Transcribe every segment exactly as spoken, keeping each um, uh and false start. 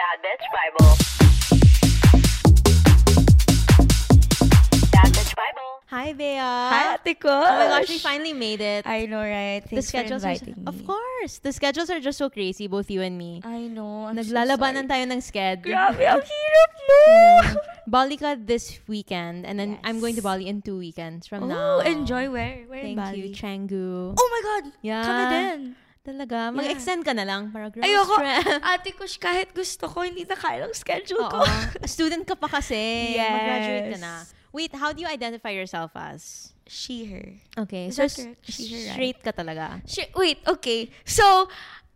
Bad Bitch Bible. Bad Bitch Bible. Hi, Bea. Hi, Ate Kush. Oh my gosh, we finally made it. I know, right? Thanks the schedules for are, inviting me. Of course. The schedules are just so crazy, both you and me. I know. I'm Naglalabanan so tayo ng sked. Grabe, ang hirap no. Bali ka this weekend, and then Yes. I'm going to Bali in two weekends from Oh, now. enjoy. Where? Where in Thank Bali? you, Canggu. Oh my God! Yeah. Kami din. Talaga. Mag-extend ka na lang para girls Ayoko. trip. Ate Kush, kahit gusto ko, hindi na kaya ng schedule ko. Oo. Student ka pa kasi. Yes. Mag-graduate ka na. Wait, how do you identify yourself as? She, her. Okay. Is so, that correct? She, her, right? straight ka talaga. She, wait, okay. So,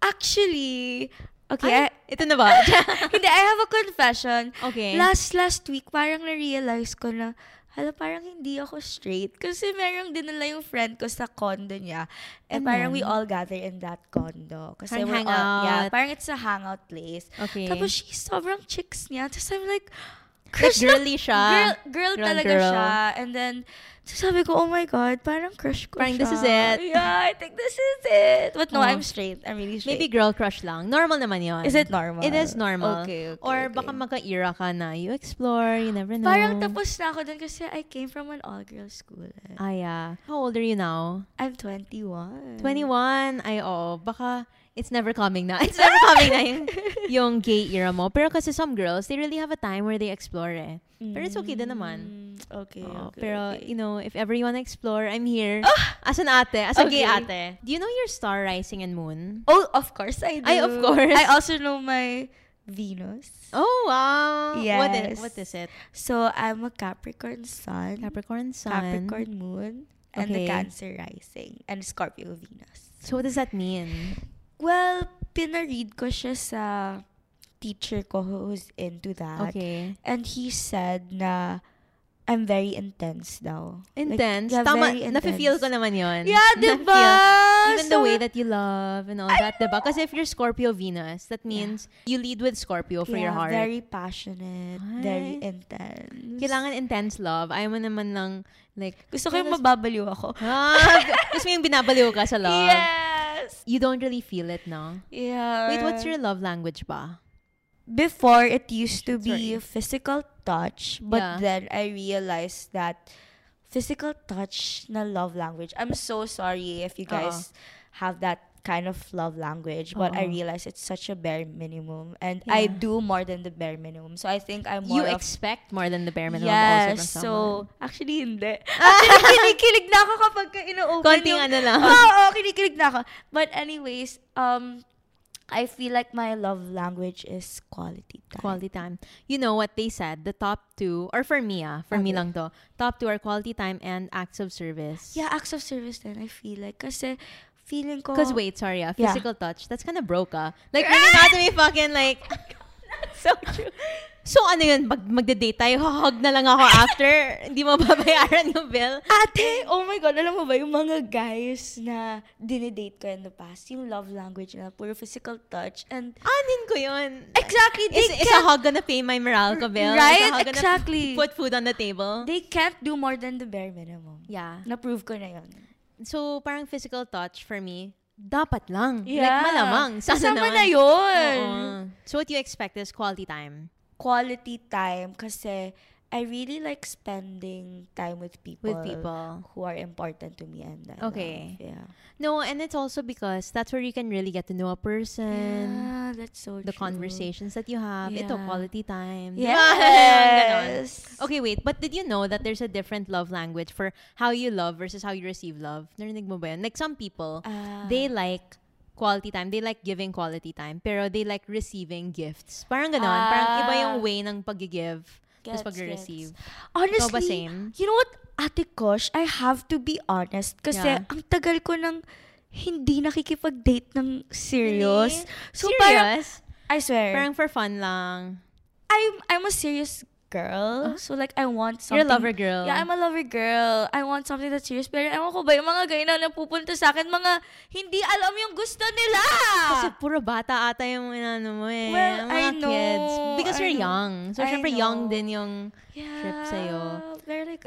actually, okay. Ay, ito na ba? I, hindi, I have a confession. Okay. Last, last week, parang na-realize ko na, hala, parang hindi ako straight. Kasi merong dinala yung friend ko sa condo niya. And Ano? parang we all gather in that condo. Kasi Parang we're all, yeah, hangout. parang it's a hangout place. Okay. Tapos she's sobrang chicks niya. Tapos I'm like, Like, crush na- girly siya. Girl, girl, Girl, talaga girl. siya. And then, so sabi ko, oh my God, parang crush ko Parang siya. this is it. Yeah, I think this is it. But no, Oh. I'm straight. I'm really straight. Maybe girl crush lang. Normal naman yon. Is it normal? It is normal. Okay, okay, Or okay. baka magka-era ka na. You explore, you never know. Parang tapos na ako dun kasi I came from an all-girls school. Eh. Ah, yeah. How old are you now? I'm twenty-one. twenty-one. Ay, oo. Baka it's never coming na. It's never coming na yung, yung gay era mo. Pero kasi some girls, they really have a time where they explore eh. Pero it's okay din naman. Mm, Okay, Oo, okay. pero, okay. you know, if ever you wanna explore, I'm here. As an ate. As a gay Okay. ate. Do you know your star rising and moon? Oh, of course I do. Ay, of course. I also know my Venus. Oh, wow. What is, Yes. what is it? So, I'm a Capricorn sun, Capricorn sun. Capricorn moon, and the Okay. Cancer rising, and Scorpio Venus. So what does that mean? Well, pinaread ko siya sa teacher ko who's into that. Okay. And he said na I'm very intense daw. Like, Intense. yeah, Tama, very nafe-feel ko intense. naman yun. Yeah, diba? Nafe-feel. Even the So- way that you love and all that, diba? Kasi if you're Scorpio Venus, that means you lead with Scorpio for yeah, your heart. very passionate, very Ay. intense. Kailangan intense love. Ayaw mo naman lang, like, Gusto ko yung mababaliw ako. ah, gusto mo yung binabaliw ka sa love. Yes! You don't really feel it, no? Yeah. Wait, what's your love language ba? Before, it used to be Sorry. physical touch, but Yeah. then I realized that physical touch na love language. I'm so sorry if you guys have that kind of love language, but I Oo. realize it's such a bare minimum, and I Yeah. do more than the bare minimum. So I think I'm You more of expect more than the bare minimum also yes. from So someone. actually hindi. Actually kinikilig na ako kapag ka ino-open Konting yung ano lang. Oo, oh, kinikilig na ako. But anyways, um I feel like my love language is quality time. Quality time. You know what they said? The top two, or for me ah, for me Okay. lang to, top two are quality time and acts of service. Yeah, acts of service then I feel like kasi feeling ko Because wait, sorry ah, Yeah. physical touch, that's kind of broke ah. Like, really not to be fucking like, so true. so ano yun, mag magde-date tayo, hug na lang ako after, hindi mo babayaran yung bill. Ate, oh my God, alam mo ba yung mga guys na dinedate ko in the past, yung love language na puro physical touch and Anin ko yun. exactly, they Is, is a can't, hug gonna pay my Meralco bill? Right? Is a hug gonna Exactly. put food on the table? they can't do more than the bare minimum. Yeah. Na-prove ko na yun. So, parang physical touch for me, dapat lang. Like, Yeah. malamang. Sana Kasama naman. na yun. Oo. So, what you expect is quality time. Quality time kasi I really like spending time with people, With people. who are important to me and I Okay. love. Yeah. No, and it's also because that's where you can really get to know a person. Yeah, that's so The true. conversations that you have. Ito, Yeah. quality time. Diba? Ganon. Yes. Okay, wait. But did you know that there's a different love language for how you love versus how you receive love? Narinig mo ba yun? Like some people, Ah. they like quality time. They like giving quality time. Pero they like receiving gifts. Parang ganon. Ah. Parang iba yung way ng pag-give. Tapos Gets, pag-receive. Honestly, Ikaw ba same? you know what, Ate Kosh, I have to be honest kasi Yeah. ang tagal ko nang hindi nakikipag-date ng serious. So parang, Serious? I swear, Parang for fun lang. I'm I'm a serious girl. So like, I want You're something. a lover girl. Yeah, I'm a lover girl. I want something that's serious. Pero ewan ko ba, yung mga guy na napupunta sa akin, mga hindi alam yung gusto nila. Kasi puro bata ata yung inano mo eh. Well, Ang mga I know, kids. Because I you're know. young. So, I syempre know. young din yung Yeah. trip sa'yo. They're like, "Ugh,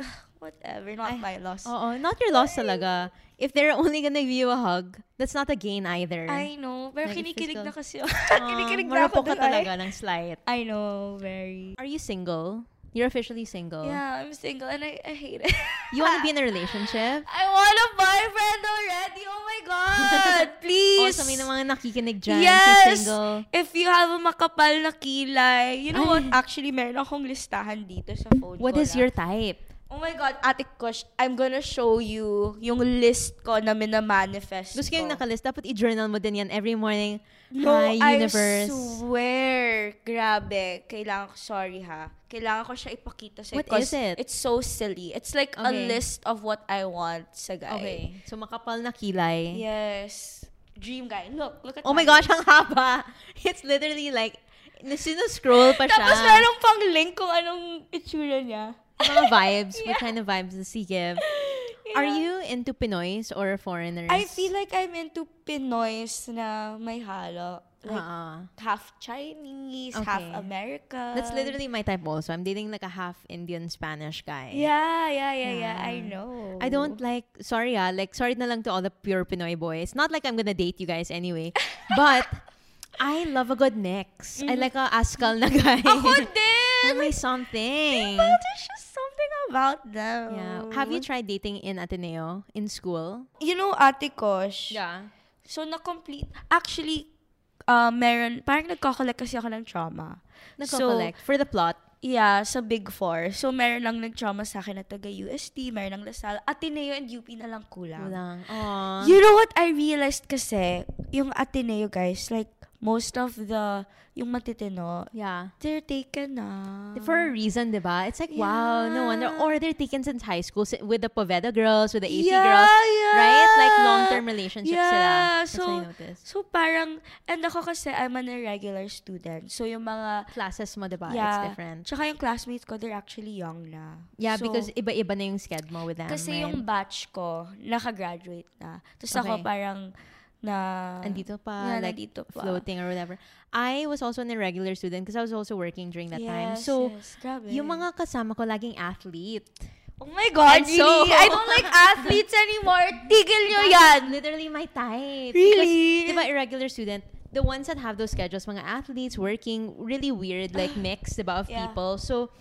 whatever, not I- my loss. Oo, not your loss talaga. If they're only gonna give you a hug, that's not a gain either. I know, pero Like, kinikilig physical- na kasi ako. Aw, kinikilig na ako marupok ka dun, ay. talaga ng slight. I know, very. Are you single? You're officially single. Yeah, I'm single and I, I hate it. You want to be in a relationship? I want a boyfriend already. Oh my God. Please. Oh, sa may na mga nakikinig dyan, Yes. who's single. If you have a makapal na kilay. You know Ay. what? Actually, meron akong listahan dito sa phone What ko is na. your type? Oh my God, Ate Kush, I'm gonna show you yung list ko na minamanifest Gusto ko yung ko. nakalist. Dapat i-journal mo din yan every morning. No, Hi, universe. I swear. Grabe. Kailangan ko, sorry ha. Kailangan ko siya ipakita sa'yo. What 'cause is it? It's so silly. It's like a Okay. list of what I want sa guy. Okay. So, makapal na kilay. Yes. Dream guy. Look, look at Oh my mine. gosh, ang haba. It's literally like, sinuscroll pa siya. Tapos meron pang link kung anong itsura niya. Mga vibes. What kind of vibes does he give? Yeah. Are you into Pinoys or foreigners? I feel like I'm into Pinoys na may halo. Like, Uh-uh. half Chinese, Okay. half American. That's literally my type also. I'm dating like a half Indian Spanish guy. Yeah, yeah, yeah, yeah. Yeah. I know. I don't like, sorry ah, like, sorry na lang to all the pure Pinoy boys. Not like I'm gonna date you guys anyway. But, I love a good mix. I like a askal na guy. Ako din! Tell me something. But there's just something about them. Yeah. Have you tried dating in Ateneo, in school? You know, Ate Kosh, Yeah. so na-complete, actually, uh, meron, parang nagko-collect kasi ako ng trauma. Nagko-collect. For the plot. Yeah, sa Big Four. So, meron lang nag-trauma sa akin na taga-U S T, meron ng Lasal, Ateneo and U P na lang kulang. Kulang. Aww. You know what I realized kasi, yung Ateneo guys, like, most of the, yung matitino, Yeah. they're taken na. For a reason, diba? It's like, wow, no wonder. Or they're taken since high school si- with the Poveda girls, with the A C Yeah, girls. yeah. Right? Like long-term relationships Yeah, sila. That's so- what I noticed. So, parang, and ako kasi, I'm an irregular student. So, yung mga, Classes mo, diba? yeah, It's different. tsaka yung classmates ko, they're actually young na. Yeah, So, because iba-iba na yung schedule mo with them, kasi right? yung batch ko, nakagraduate na. Tapos ako Okay. parang, na, Andito pa, yeah, like, nandito pa. floating or whatever. I was also an irregular student because I was also working during that time. Yes, So, yes, grabe. yung mga kasama ko laging athlete. Oh my God, And really? so- I don't like athletes anymore. Tigil nyo yan! That's literally my type. Really? Because, diba, irregular student, the ones that have those schedules, mga athletes working, really weird, like mix, diba, of Yeah. people. So,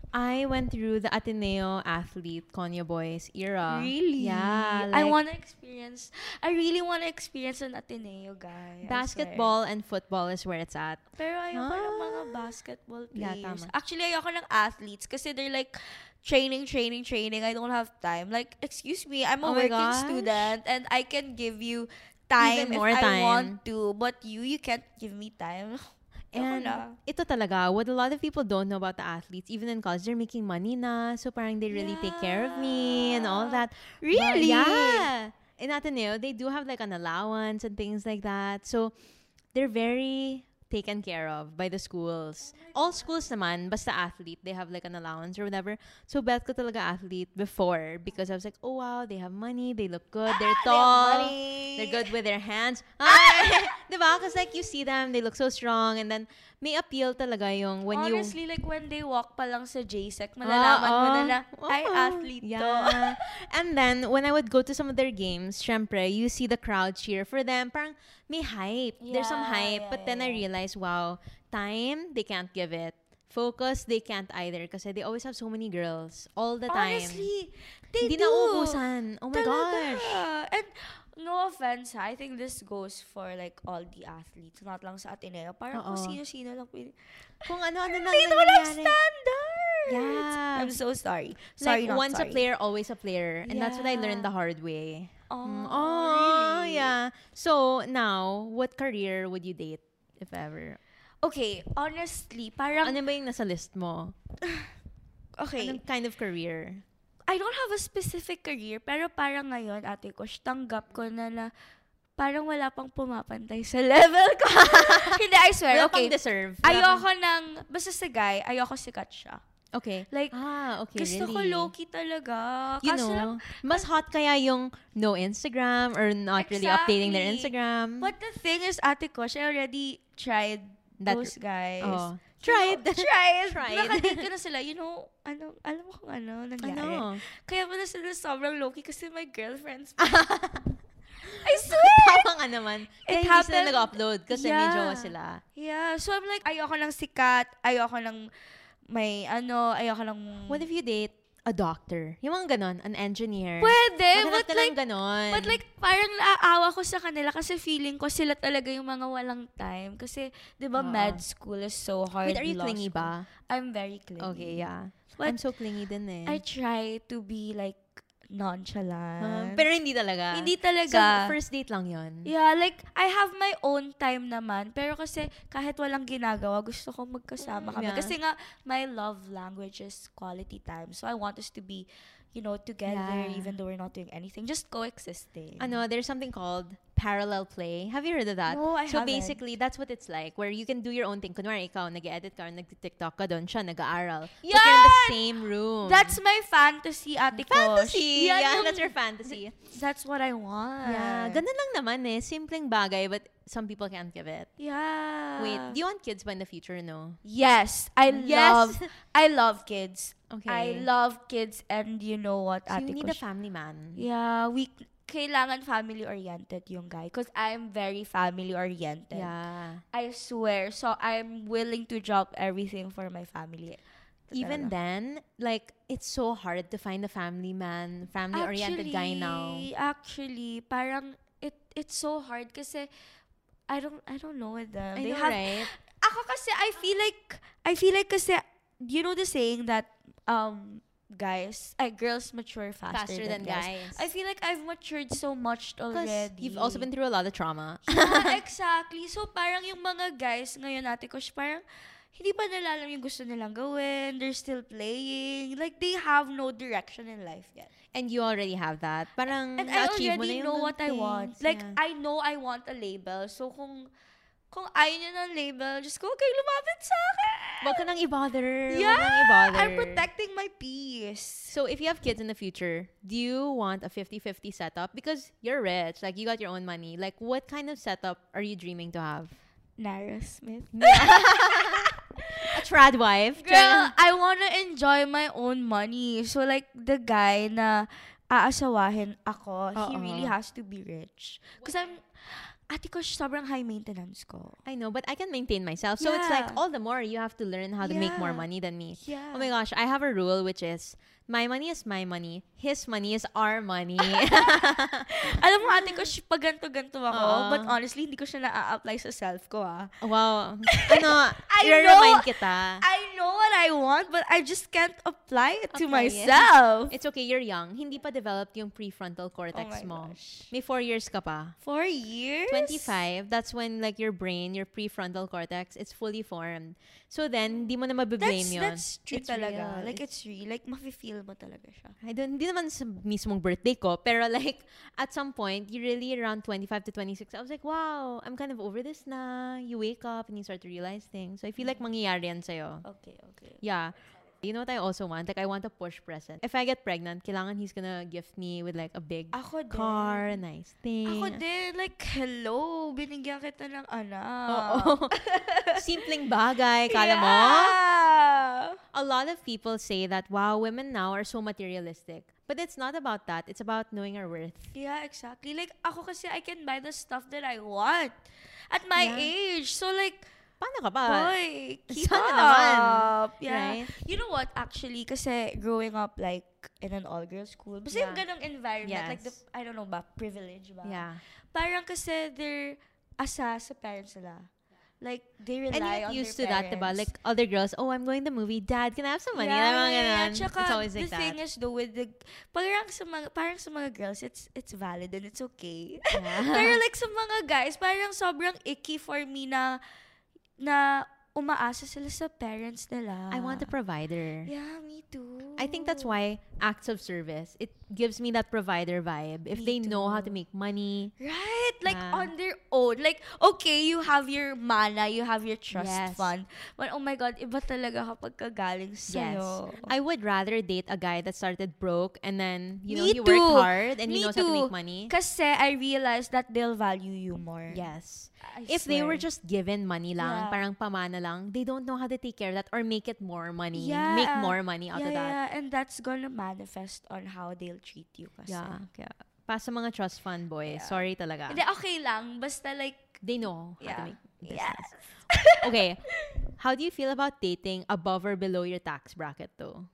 I went through the Ateneo athlete, Konya Boys era. Really? Yeah. I like want to experience, I really want to experience an Ateneo guy. I basketball and football is where it's at. swear. Pero ayoko ng Ah. mga basketball Yeah, players. tama. Actually, ayoko ng athletes kasi they're like, training, training, training. I don't have time. Like, excuse me, I'm a Oh my working gosh. student and I can give you time Even if more I time. want to. But you, you can't give me time. Ayoko And na. ito talaga, what a lot of people don't know about the athletes, even in college, they're making money na. So parang they really take care of me and all that. But Really? yeah. In Ateneo, they do have like an allowance and things like that. So they're very taken care of by the schools. All schools naman, basta athlete, they have like an allowance or whatever. So bet ko talaga athlete before because I was like, oh wow, they have money, they look good, they're They have tall, money. they're good with their hands. Ay, diba? Because like you see them, they look so strong and then may appeal talaga yung when you... Honestly, like when they walk pa lang sa J S E C, malalaman mo na na, ay, Oo. athlete to. Yeah. And then, when I would go to some of their games, syempre, you see the crowd cheer for them. Parang may hype. There's some Yeah, hype. yeah, but then I yeah. realized, wow, time, they can't give it. Focus, they can't either. Kasi they always have so many girls. All the time. Honestly, they Hindi do. nauubusan. Oh my Talaga. gosh. And no offense ha, I think this goes for like all the athletes, not lang sa Ateneo. Parang kung Oo. sino-sino lang pwede. Kung ano-ano na They don't have nangyayari. standards! Yeah. I'm so sorry. Sorry, Like, not once sorry. a player, always a player. And that's what I learned Yeah. the hard way. Oh, Mm, oh, really? yeah. So, now, what career would you date, if ever? Okay, honestly, parang, Ano ba yung nasa list mo? okay, Anong kind of career? I don't have a specific career, pero parang ngayon, ate ko, tanggap ko na na parang wala pang pumapantay sa level ko. Hindi, I swear. Wala Okay. pang deserve. Wala Ayoko pang- ng, basta sa guy, ayoko sikat siya. Okay. Like, Ah, okay, gusto ko really? low-key talaga. You Kaso know, lang, mas hot kaya yung no Instagram or not really updating their Exactly. Instagram. but the thing is, ate ko, I already tried That, those guys. oh, tried. Tried. Tried. Nakadate ko na sila. You know, ano, alam mo kung ano nangyari. Ano? Kaya pala sila sobrang low-key kasi my girlfriends. I swear! Tama nga naman. It Kaya hindi sila happened- nag-upload kasi may Yeah. jowa sila. Yeah. So I'm like, ayoko ng sikat. Ayoko ng may ano, ayoko ng... What if you date a doctor? Yung mga ganon, an engineer. Pwede, Maghanap but ka like, ng ganon. but like, parang naaawa ko sa kanila kasi feeling ko sila talaga yung mga walang time. Kasi, di ba, Oo. med school is so hard. Wait, are you law clingy school. ba? I'm very clingy. Okay, yeah. But I'm so clingy din eh. I try to be like nonchalant. Huh? Pero hindi talaga. Hindi So, talaga. first date lang yon. Yeah, like, I have my own time naman. Pero kasi, kahit walang ginagawa, gusto ko magkasama Mm, kami. yeah. Kasi nga, my love language is quality time. So, I want us to be, you know, together, Yeah. even though we're not doing anything. Just coexisting. Ano, there's something called parallel play. Have you heard of that? No, I so haven't. basically, that's what it's like, where you can do your own thing. Kunwari, ikaw, nag-edit ka or nag-tiktok ka doon, siya, nag-aaral. But you're in the Yan! same room. That's my fantasy, ate ko. fantasy! Yan Yeah, yung- that's your fantasy. That's what I want. Yeah, ganun lang naman eh. Simpleng bagay, but some people can't give it. Yeah. Wait, do you want kids by in the future? No. Yes, I Yes. love, I love kids. Okay. I love kids, and you know what, So ate you need ko, a family man. yeah, we kailangan family-oriented yung guy. Because I'm very family-oriented. Yeah. I swear. So, I'm willing to drop everything for my family. Even then, like, it's so hard to find a family man, family-oriented guy now. Actually, parang, it it's so hard kasi, I don't, I don't know with them. I They know, have, right? ako kasi, I feel like, I feel like kasi, you know the saying that, um, guys, ay, girls mature faster, Faster than guys. I feel like I've matured so much Because already. you've also been through a lot of trauma. Yeah, exactly. So, parang yung mga guys ngayon, ate ko, parang, hindi pa nila alam yung gusto nilang gawin. They're still playing. Like, they have no direction in life yet. And you already have that. Parang And I na-achieve mo na already yung know good what I want. things. Like, Yeah. I know I want a label. So, kung kung ayaw niyo ng label, just go, okay, lumapit sa akin. Wag ka nang i-bother. Wag Yeah, nang i-bother. I'm protecting my peace. So if you have kids in the future, do you want a fifty-fifty setup? Because you're rich, like you got your own money. Like what kind of setup are you dreaming to have? Nara Smith. A trad wife? Girl, I wanna enjoy my own money. So, like, the guy na aasawahin ako, he Oo. really has to be rich. Because I'm, ate ko, sobrang high maintenance ko. I know, but I can maintain myself. So it's like Yeah. all the more you have to learn how to make more Yeah. money than me. Yeah. Oh my gosh, I have a rule which is my money is my money, his money is our money. Alam mo, ate ko, sh- pag ganto-ganto ako, Oo. but honestly, hindi ko siya na-apply sa self ko, ah. Wow. Ano, I i-remind know- kita. I know what I want, but I just can't apply it to Apply it. myself. It's okay, you're young. Hindi pa developed yung prefrontal Oh cortex my mo. gosh. May four years ka pa. Four years? twenty-five, that's when like your brain, your prefrontal cortex, it's fully formed. So then, di mo na mabiblame That's, yun. that's true It's talaga. real. Like, it's real. Like, mafe-feel mo talaga siya. I don't, hindi naman sa mismong birthday ko, pero like, at some point, you really around twenty-five to twenty-six, I was like, wow, I'm kind of over this na. You wake up and you start to realize things. So I feel like mangyayari yan sa'yo. Okay, okay. Yeah. You know what I also want? Like, I want a push present. If I get pregnant, kailangan he's gonna gift me with like a big Ako din. car, a nice thing. Ako din. Like, hello, binigyan kita ng anak. Oo. Simpleng bagay, kala mo? Yeah. A lot of people say that, wow, women now are so materialistic. But it's not about that. It's about knowing our worth. Yeah, exactly. Like, ako kasi, I can buy the stuff that I want at my Yeah. age. So, like, Paano ka ba? boy, keep Sana up. naman. Yeah. Right? You know what, actually, kasi growing up, like, in an all-girls school, basta yung Yeah. ganong environment, like, the, Yes. I don't know ba, privilege ba? Yeah. Parang kasi they're asa sa parents nila. Like, they rely And you get on used their to that, diba? parents. Like, other girls, oh, I'm going to the movie. Dad, can I have some money? Yeah, Like, mga yeah, yeah. ganon. Tsaka, It's always like the thing that. is though, with the, parang sa mga, parang sa mga girls, it's, it's valid and it's okay. Yeah. Pero like sa mga guys, parang sobrang icky for me na, na umaasa sila sa parents nila. I want a provider. Yeah, me too. I think that's why acts of service, it gives me that provider vibe. If Me they know how to too. make money. Right? Like, Yeah. on their own. Like, okay, you have your mana, you have your trust Yes. fund. But, oh my God, iba talaga kapag kagaling sa'yo. I would rather date a guy that started broke and then, you know, Me he too. worked hard and he Me knows how to too. make money. Kasi I realized that they'll value you more. Yes. I If they were swear. just given money lang, Yeah. parang pamana lang, they don't know how to take care of that or make it more money. Yeah. Make more money out yeah, of that. Yeah, and that's gonna manifest on how they'll treat you kasi. Yeah. Kaya, pa sa mga trust fund boys, Yeah. sorry talaga. Hindi, okay lang. Basta like, They know how Yeah. to make business. yes. Okay. How do you feel about dating above or below your tax bracket though?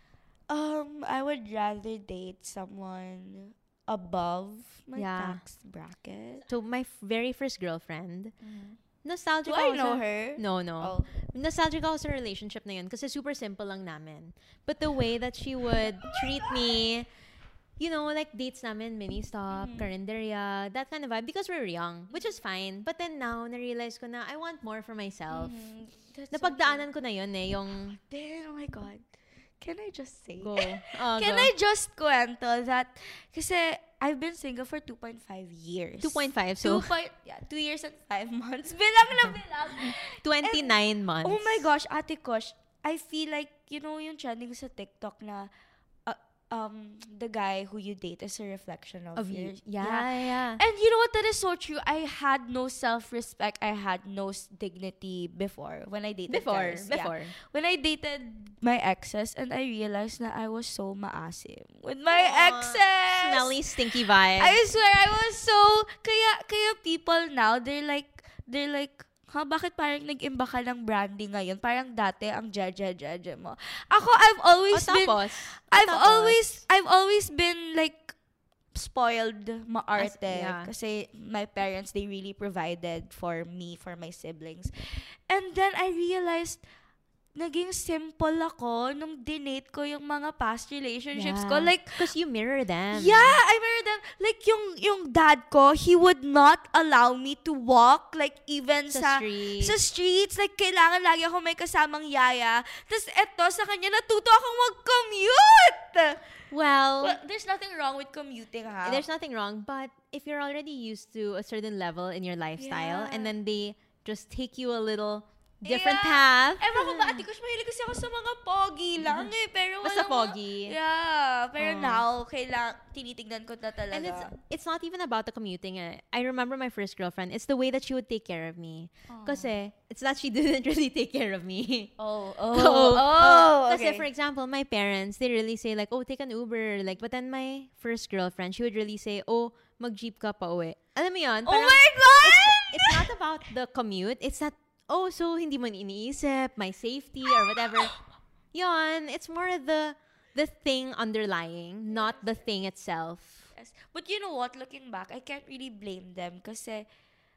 Um, I would rather date someone above my Yeah. tax bracket. So my f- very first girlfriend, nostalgic Do I ako know sa- her? No, no. Oh. Nostalgic ako sa relationship na yun kasi super simple lang namin. But the way that she would treat me, you know, like dates namin, mini stop, Mhm. karinderya, that kind of vibe because we're young, which is fine. But then now, na-realize ko na I want more for myself. Mhm. That's so Napagdaanan ko na yun eh, yung cute. Then, oh my God. Can I just say? go. Oh, Can go. I just kwento that, kasi I've been single for two point five years. two point five, Two so point, yeah, two years and five months. Bilang na bilang. twenty-nine months. Oh my gosh, Ate Kosh, I feel like, you know, yung trending sa TikTok na, uh, um, the guy who you date is a reflection of, Of your, you. Yeah, yeah. And you know what? That is so true. I had no self-respect. I had no s- dignity before when I dated Before, guys. Yeah. before. When I dated my exes and I realized that I was so maasim with my Aw, exes. Smelly, stinky vibe. I swear, I was so, kaya, kaya people now, they're like, they're like, ha, bakit parang nag-imba ka ng branding ngayon? Parang dati, ang jaja-jaja mo. Ako, I've always O, been, tapos, I've tapos, always, I've always been like, spoiled maarte. As- yeah. Kasi my parents, they really provided for me, for my siblings. And then I realized, naging simple ako nung dinate ko yung mga past relationships ko. Like, because you mirror them. yeah, I remember them. Like, yung, yung dad ko, he would not allow me to walk, like, even Sa sa, street. sa streets. Like, kailangan lagi ako may kasamang yaya. Tapos, eto, sa kanya, natuto akong mag-commute! Well, Well, there's nothing wrong with commuting, ha? there's nothing wrong, but if you're already used to a certain level in your lifestyle Yeah. and then they just take you a little different Yeah. path. Ewan ko ba, ate Kush, mahilig kasi ako sa mga pogi lang eh. Pero Basta walang- pogi. Yeah. Pero Oh. now, kailang, tinitignan ko na talaga. And it's it's not even about the commuting. eh. I remember my first girlfriend. It's the way that she would take care of me. Kasi it's that she didn't really take care of me. Oh, oh, Oh, oh, Kasi okay. for example, my parents, they really say like, oh, take an Uber. Like, but then my first girlfriend, she would really say, oh, mag-jeep ka pa uwi. Alam mo yun? Oh Parang my God! it's not about the commute. It's that, oh, so hindi mo iniisip, my safety or whatever. Yon, it's more the the thing underlying, not the thing itself. Yes. But you know what? Looking back, I can't really blame them kasi,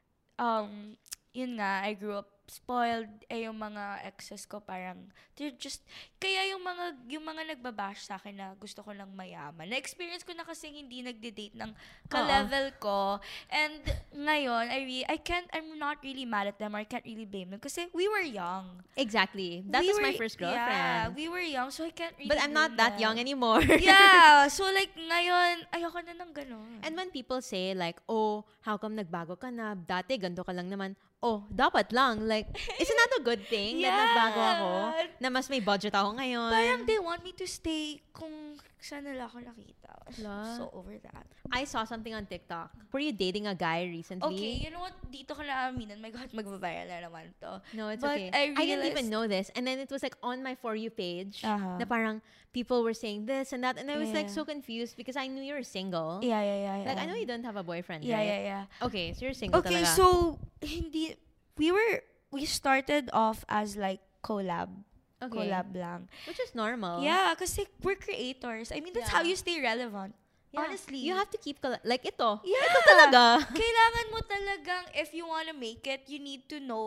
um, yun nga, I grew up spoiled. Eh, yung mga exes ko parang, they're just, kaya yung mga, yung mga nagbabash sa akin na gusto ko lang mayaman. Na-experience ko na kasi hindi nagde-date ng ka-level ko. And ngayon, I re- I can't, I'm not really mad at them or I can't really blame them kasi we were young. Exactly. That We was my were- first Yeah, girlfriend. we were young, so I can't really But I'm not blame that them. young anymore. Yeah, so like ngayon, ayoko na ng ganun. And when people say like, oh, how come nagbago ka na? Dati, ganito ka lang naman. Oh, dapat lang. Like, isn't that a good thing that Yeah. nagbago ako? Na mas may budget ako ngayon. Parang they want me to stay kung saan nila ako nakita. Wala. So over that. I saw something on TikTok. Were you dating a guy recently? Okay, you know what? Dito ka na aminan. My God, mag-viral na naman to. No, it's But okay. I didn't even realized- know this. And then it was like on my For You page. Uh-huh. Na parang people were saying this and that. And I was like Yeah. so confused because I knew you were single. Yeah, yeah, yeah. yeah. Like, I know you don't have a boyfriend, Yeah, right? yeah, yeah. Okay, so you're single Okay, talaga. so, hindi, we were, we started off as like collab. Okay. Collab lang. Which is normal. Yeah, kasi we're creators. I mean, that's Yeah. how you stay relevant. Yeah. Honestly. You have to keep, colla- like ito. Yeah. Ito talaga. Kailangan mo talagang, if you wanna make it, you need to know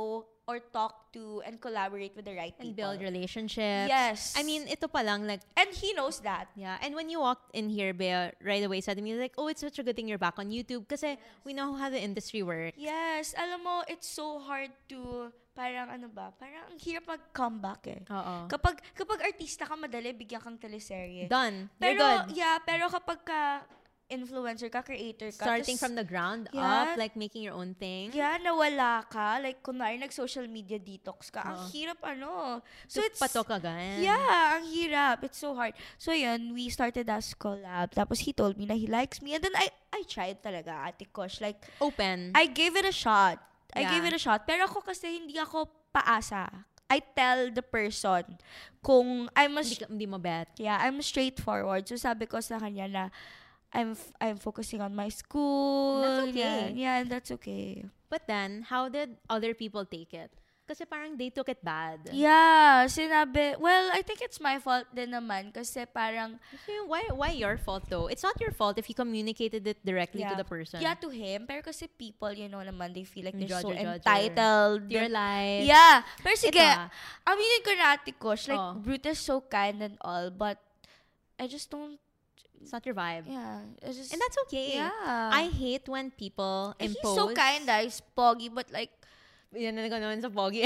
or talk to and collaborate with the right And people. build relationships. Yes. I mean, ito pa lang, like, And he knows that. yeah. And when you walked in here, Bea, right away, suddenly, like, oh, it's such a good thing you're back on YouTube kasi we know how the industry works. Yes. Alam mo, it's so hard to, parang ano ba, parang ang hirap mag-comeback eh. Oo. Kapag, kapag artista ka, madali, bigyan kang teleserye. Done. You're Pero, good. yeah, pero kapag ka influencer ka, creator ka, Starting tas- from the ground Yeah. up, like making your own thing. yeah, nawala ka, like, kunwari nag-social media detox ka, ang Oo. hirap ano. So, So, it's, patok again. yeah, ang hirap. It's so hard. So, yun, we started as collab. Tapos, he told me na he likes me. And then, I I tried talaga, Ate Kosh. Like, Open. I gave it a shot. I Yeah. gave it a shot. Pero ako kasi, hindi ako paasa. I tell the person kung I'm a, hindi, ka- hindi mo bet. yeah, I'm straightforward. So, sabi ko sa kanya na, I'm f- I'm focusing on my school. And that's okay. Yeah, yeah, and that's okay. But then, how did other people take it? Kasi parang they took it bad. Yeah, sinabi, well, I think it's my fault din naman kasi parang, So, why why your fault though? It's not your fault if you communicated it directly yeah, to the person. yeah, to him. Pero kasi people, you know naman, they feel like they're Judger, so judger. entitled. Your life. Yeah. Pero sige, Ito ah. aminin ko na Ate Kosh, like, Oh. Brutus so kind and all, but I just don't, It's not your vibe. yeah. I just, And that's okay. yeah. I hate when people He's impose. so kind, ah, he's poggy, but like, Yan na naman sa pogi.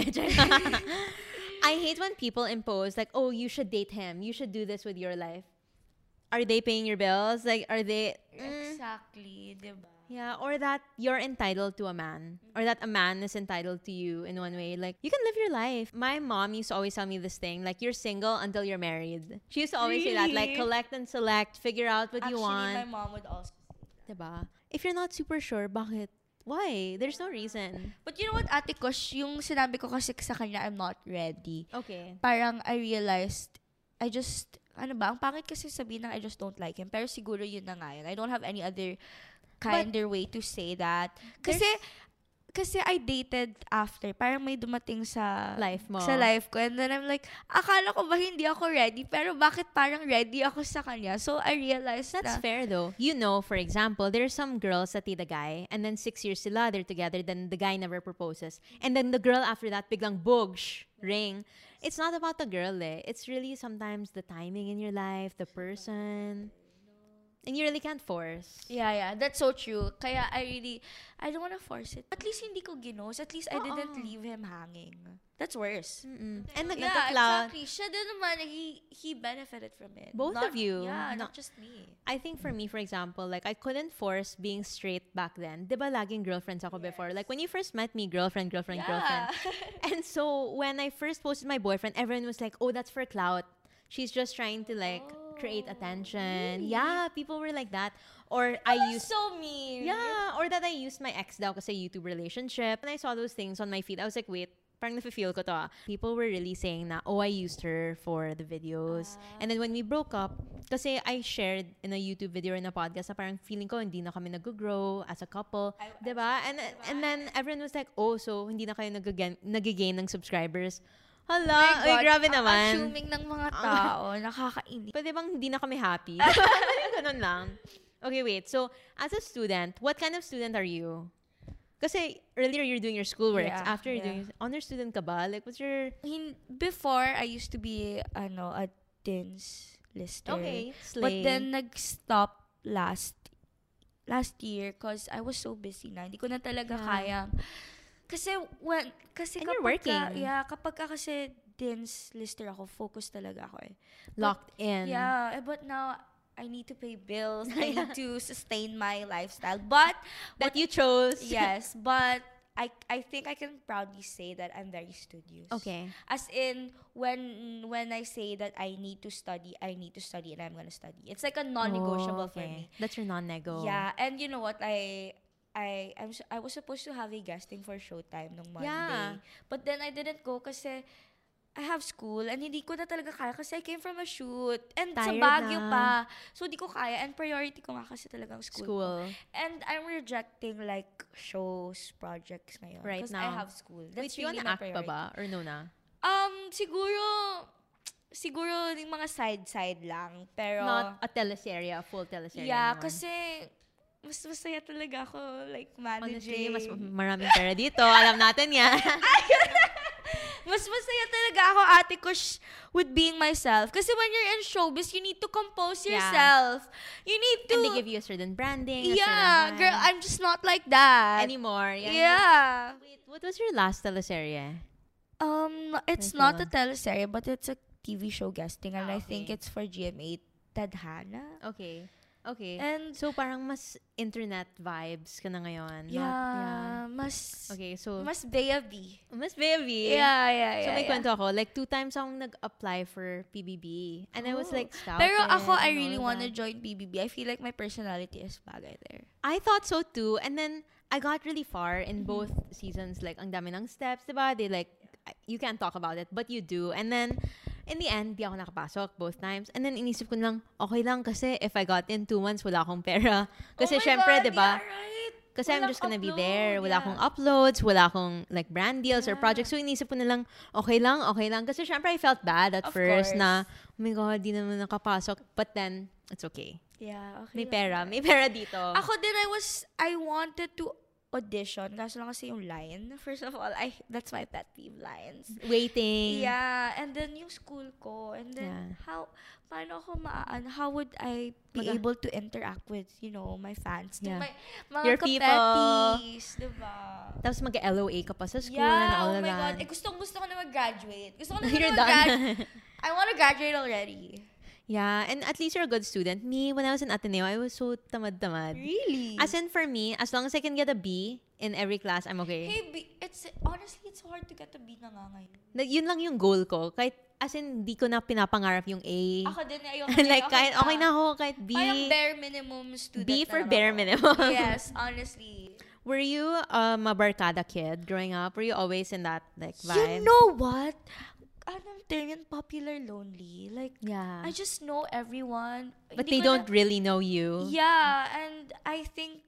I hate when people impose like, oh, you should date him. You should do this with your life. Are they paying your bills? Like, are they? Mm, exactly, diba? yeah, or that you're entitled to a man, or that a man is entitled to you in one way. Like, you can live your life. My mom used to always tell me this thing, like, you're single until you're married. She used to always say that, like, Really? collect and select, figure out what Actually, you want. my mom would also say that. Diba? If you're not super sure, bakit? Why? There's no reason. But you know what, Ate Kosh, yung sinabi ko kasi sa kanya, I'm not ready. Okay. Parang I realized, I just, ano ba, ang pangit kasi sabihin na I just don't like him. Pero siguro yun na nga yun. I don't have any other kinder way to say that. Kasi, kasi I dated after. Parang may dumating sa Life mo. sa life ko. And then I'm like, akala ko ba hindi ako ready? Pero bakit parang ready ako sa kanya? So I realized That's na, fair though. You know, for example, there's some girls that date the guy and then six years sila, they're together, then the guy never proposes. And then the girl after that, biglang bogsh, ring. It's not about the girl eh. It's really sometimes the timing in your life, the person. And you really can't force. yeah, yeah, that's so true. Kaya I really, I don't wanna force it. At least hindi ko ginos. At least I didn't Oo. leave him hanging. That's worse. Mm-mm. And nag Yeah, nagka-cloud. exactly. Siya din naman, he, he benefited from it. Both Not- of you. Yeah, No- not just me. I think for me, for example, like I couldn't force being straight back then. Diba laging girlfriends ako before? Like when you first met me, girlfriend, girlfriend, girlfriend. And so when I first posted my boyfriend, everyone was like, oh, that's for clout. She's just trying to like create attention. really? Yeah, people were like that. Or I That's used so mean. Yeah, or that I used my ex daw kasi YouTube relationship. And I saw those things on my feed. I was like, wait, parang nafe-feel ko to ah. People were really saying na, oh, I used her for the videos. And then when we broke up, kasi I shared in a YouTube video or in a podcast na parang feeling ko hindi na kami nag-grow as a couple. I- I diba? And, and then everyone was like, oh, so hindi na kayo nag-gain, nag-gain ng subscribers. Hala, My ay, God, grabe ang naman. assuming ng mga tao, nakakainis. Pwede bang hindi na kami happy? Ganun lang. Okay, wait. So, as a student, what kind of student are you? Kasi earlier you're doing your schoolwork. Yeah, After you're yeah. doing honor student ka ba? Like, what's your... Hin- Before, I used to be, ano, a Dean's lister. Okay, slay. But then, nag-stop last last year because I was so busy na. Hindi ko na talaga Yeah. kayang. Kasi, when, kasi And you're kapag ka, working. yeah, kapag ka kasi Dean's lister ako, focus talaga ako eh. Locked in. Yeah, eh, but now, I need to pay bills. I need to sustain my lifestyle. But, That you chose. yes, but I I think I can proudly say that I'm very studious. Okay. As in, when when I say that I need to study, I need to study and I'm gonna study. It's like a non-negotiable Oh, for okay. me. That's your non-nego. Yeah, and you know what? I I I'm, s- I was supposed to have a guesting for Showtime nung Monday. Yeah. But then I didn't go kasi I have school and hindi ko na talaga kaya kasi I came from a shoot and sa Tired Baguio na. pa. So hindi ko kaya and priority ko nga kasi talagang school. ko. School. And I'm rejecting like shows, projects ngayon. Right Because now. I have school. Wait, That's do you really wanna my act pa priority. ba? Or no na? Um, siguro, siguro yung mga side-side lang. Pero, Not a teleserye, a full teleserye. yeah, naman. kasi mas masaya talaga ako like Honestly, managing. mas maraming pera dito. Alam natin yan. mas masaya talaga ako, Ate Kush, with being myself. Kasi when you're in showbiz, you need to compose Yeah. yourself. You need to... And they give you a certain branding. A yeah, certain girl, I'm just not like that. anymore. Yeah. Yeah. Wait, what was your last teleserye? Um, it's Like, not uh, a teleserye, but it's a T V show guesting, and Ah, I think okay. it's for G M A, Tadhana. Okay. Okay. And So parang mas internet vibes ka na ngayon. yeah, Not, mas yeah. Okay, so mas baby. mas baby. Yeah, yeah, yeah. So may yeah. kwento ako, like two times akong nag-apply for P B B. And I was Oh. like scouted. Pero ako, I and really all want to that. join P B B. I feel like my personality is bagay there. I thought so too. And then I got really far in Mm-hmm. both seasons. Like, ang dami ng steps, diba? They like, you can't talk about it, but you do. And then, in the end, di ako nakapasok both times. And then, inisip ko na lang, okay lang kasi if I got in two months, wala akong pera. Kasi oh my syempre, God, diba? yeah, right? Kasi I'm Walang just gonna be upload, there. Wala yeah. akong uploads, wala akong like brand deals or Yeah. projects. So, inisip ko na lang, okay lang, okay lang. Kasi syempre, I felt bad at Of first course. na, oh my God, di naman nakapasok. But then, it's okay. Yeah, okay. May lang pera. yan. May pera dito. Ako din, I was, I wanted to audition. Kaso lang kasi yung line. First of all, I that's my pet peeve, lines. Waiting. Yeah, and then yung school ko, and then Yeah. how, paano ako maan, how would I be Maga- able to interact with, you know, my fans, Yeah. my, mga Your people. kapetis, diba? Tapos mag-L O A ka pa sa school and Yeah, all oh of my that. God. Eh, gusto, gusto ko na mag-graduate. Gusto ko na You're mag-graduate. done. I want to graduate already. Yeah, and at least you're a good student. Me, when I was in Ateneo, I was so tamad-tamad. Really? As in, for me, as long as I can get a B in every class, I'm okay. Hey, B, it's, honestly, it's hard to get a B na nga ngayon. Like, yun lang yung goal ko. Kahit, as in, di ko na pinapangarap yung A. Ako din, ayoko na, like, okay kahit, na. okay na ako, kahit B. Parang bare minimum student B na for lang bare ako. minimum. Yes, honestly. Were you um, a barkada kid growing up? Were you always in that, like, vibe? You know what? Anong term yun? Popular lonely. Like, Yeah. I just know everyone. But Hindi they ko don't na- really know you. Yeah, and I think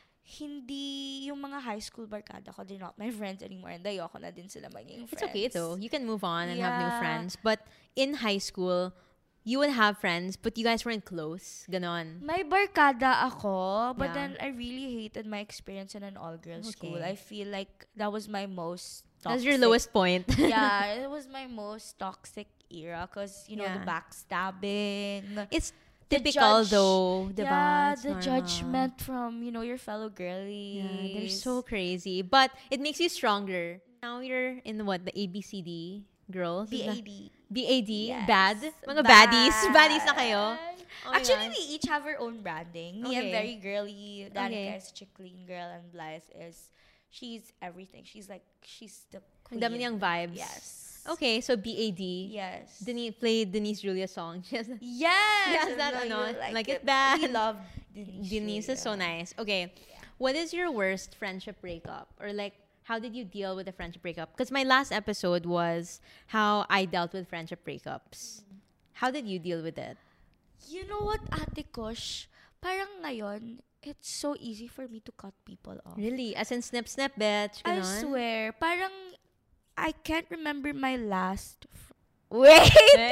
hindi yung mga high school barkada ko, they're not my friends anymore, and ayoko na din sila maging friends. It's okay though. You can move on and have new Yeah. friends. But in high school, you would have friends, but you guys weren't close. Ganon. May barkada ako, but Yeah. then I really hated my experience in an all-girls school. Okay. I feel like that was my most toxic. That's your lowest point. Yeah, it was my most toxic era because, you know, the Yeah. backstabbing. It's The typical judge- though, diba? Yeah, It's the normal. judgment from, you know, your fellow girlies. Yeah, they're so crazy. But it makes you stronger. Now you're in what, the A B C D girls? Is B A that- D. B A D? Yes. Bad? Mga Bad. baddies? Baddies na kayo? Oh my Actually, God. we each have our own branding. Me, I'm Okay. very girly. Danica Okay. is such a clean girl, and Blythe is, she's everything. She's like, she's the Ang queen. dami niyang vibes. Yes. Okay, so B A D. Yes. Denise played Denise Julia song. She has Yes. Yes, that I know ano, you like it We bad. love Denise. Denise is so Julia. nice. Okay. What is your worst friendship breakup? Or like, how did you deal with a friendship breakup? Because my last episode was how I dealt with friendship breakups. How did you deal with it? You know what, Ate Kush? Parang ngayon, it's so easy for me to cut people off. Really? As in snip, snip, bitch? I Ganon? swear, parang I can't remember my last. Fr- Eh? Wait!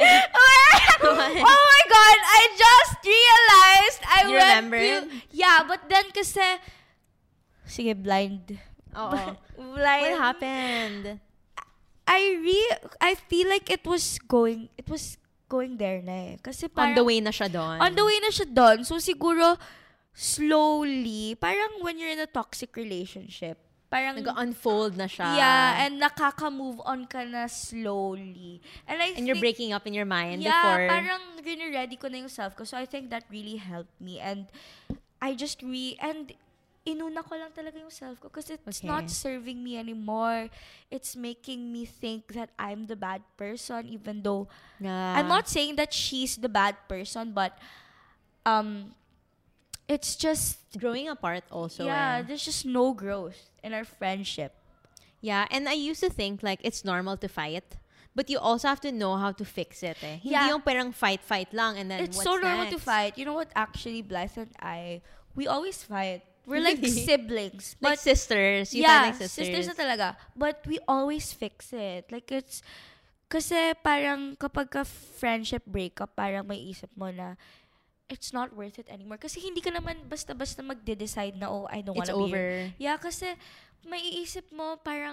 What? Oh my God! I just realized I You went remember to... it? Yeah, but then kasi... Sige, blind. Oo. Blind. What happened? I re... I feel like it was going... It was going there na eh. Kasi On parang... the way na siya doon. On the way na siya doon. So, siguro, slowly, parang when you're in a toxic relationship, parang... Nag-unfold na siya. Yeah, and nakaka-move on ka na slowly. And I And you're think, breaking up in your mind yeah, before... parang ready ko na yung self ko. So, I think that really helped me. And I just re... And inuna ko lang talaga yung self ko because it's Okay. not serving me anymore. It's making me think that I'm the bad person, even though Yeah. I'm not saying that she's the bad person, but um, it's just growing apart also. yeah, eh. there's just no growth in our friendship. Yeah, and I used to think like it's normal to fight, but you also have to know how to fix it. Eh. Hindi Yeah. yung parang fight-fight lang and then It's what's so normal to next? fight. You know what? Actually, Blythe and I, we always fight. We're like Really? siblings. Like But sisters. You yeah, fight like sisters. sisters na talaga. But we always fix it. Like it's, kasi parang kapag ka friendship breakup, parang may isip mo na, it's not worth it anymore. Kasi hindi ka naman basta-basta magde-decide na, oh, I don't It's wanna be over. here. Yeah, kasi may iisip mo parang,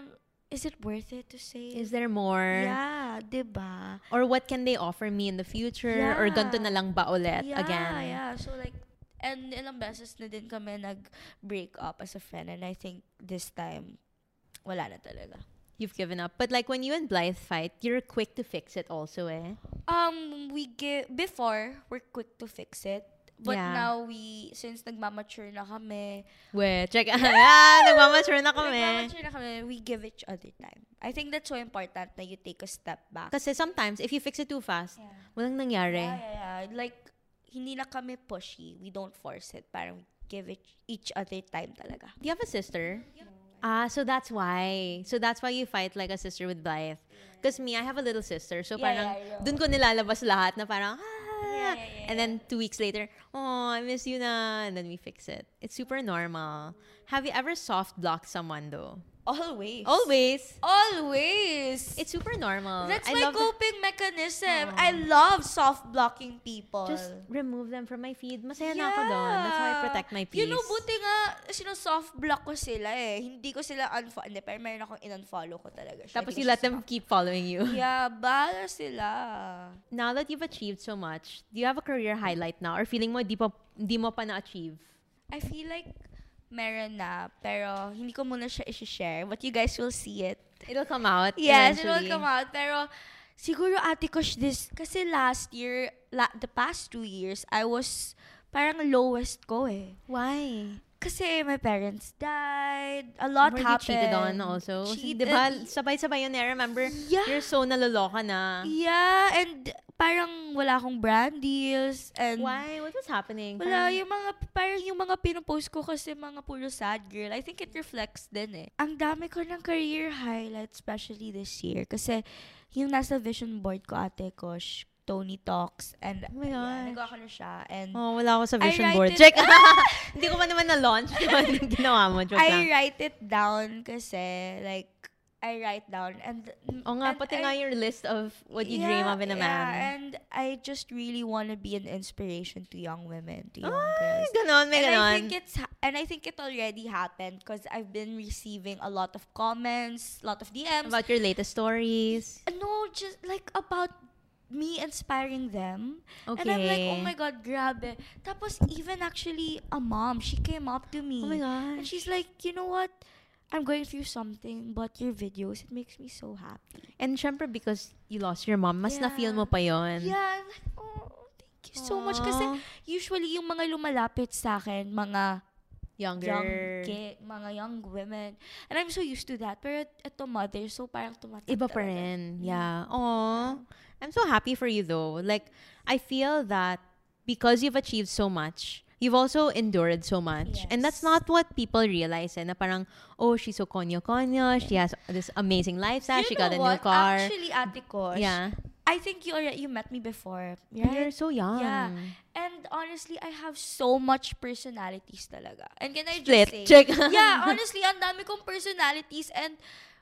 is it worth it to save? Is there more? Yeah, diba? Or what can they offer me in the future? Or Yeah. ganito na lang ba ulit Yeah, again? yeah. So like, and ilang beses na din kami nag-break up as a friend. And I think this time, wala na talaga. You've given up. But like when you and Blythe fight, you're quick to fix it also eh. Um, we give, before, we're quick to fix it. But Yeah. now we, since nagmamature na kami, We, check. Ah, nagmamature na kami. nagmamature na kami, we give each other time. I think that's so important na you take a step back. Kasi sometimes, if you fix it too fast, Yeah. walang nangyari. Yeah, yeah, yeah. Like, hindi na kami pushy. We don't force it. Parang we give it, each other time talaga. Do you have a sister? Ah, so that's why. So that's why you fight like a sister with Blythe. Because me, I have a little sister. So Yeah, parang, yeah, yeah. dun ko nilalabas lahat na parang, ah. Yeah, yeah, yeah, And then two weeks later, oh, I miss you na. And then we fix it. It's super normal. Have you ever soft blocked someone though? Always. Always. Always. It's super normal. That's I my love the- coping mechanism. Aw. I love soft blocking people. Just remove them from my feed. Masaya na ako doon. That's how I protect my peace. You know, buti nga, sino-soft block ko sila eh. Hindi ko sila unfollow. Hindi, pero mayroon akong in-unfollow ko talaga siya. Tapos Hindi you ko let siya them keep following you. Yeah, bahala sila. Now that you've achieved so much, do you have a career highlight now? Or feeling mo di, pa, di mo pa na-achieve? I feel like meron na, pero hindi ko muna siya i-share. But you guys will see it. It'll come out Yes, it eventually. will come out. Pero siguro Ate Kosh this, kasi last year, la, the past two years, I was parang lowest ko eh. Why? Kasi my parents died. A lot Were you happened. cheated on also? Cheated. Diba, sabay-sabay yun eh. I remember, Yeah. you're so naloloka na. Yeah, and parang wala akong brand deals. And Why? What was happening? wala, Parang- yung mga, parang yung mga pinopost ko kasi mga puro sad girl. I think it reflects din eh. Ang dami ko ng career highlights, especially this year. Kasi yung nasa vision board ko, Ate Kosh, Tony Talks, and Oh my yeah, gosh. nagawa ko na siya. And Oh, wala ako sa I vision write board. it- Check! Hindi ko pa naman na-launch yun. Yung ginawa mo. Joke I lang. write it down kasi, like, I write down. And, O nga, and pati I- nga your list of what you dream Yeah, of in a yeah, man. and I just really want to be an inspiration to young women, to young Ay, girls. ganon, may and I ganon. think it's ha- and I think it already happened because I've been receiving a lot of comments, a lot of D Ms. About your latest stories. no, just like about me inspiring them. Okay. And I'm like, oh my God, grabe. Tapos even actually a mom, she came up to me. Oh my And gosh. she's like, you know what? I'm going through something, but your videos, it makes me so happy. And syempre, because you lost your mom, mas Yeah. na-feel mo pa yon. Yeah, I'm like, oh, thank you so much. Kasi usually yung mga lumalapit sa akin, mga Younger. young ki- mga young women. And I'm so used to that. Pero ito mother, so parang tumatak Iba pa talaga. rin. Yeah. Aw. I'm so happy for you though. Like, I feel that because you've achieved so much, you've also endured so much. And that's Yes. not what people realize. Eh, na parang, oh, she's so konyo-konyo. She has this amazing lifestyle. You she got know a new what? car. Actually, Ate Kosh, Yeah. I think you already, you met me before. You're Right? so young. Yeah. And honestly, I have so much personalities talaga. And can I just Split. say, Check. yeah, honestly, ang dami kong personalities and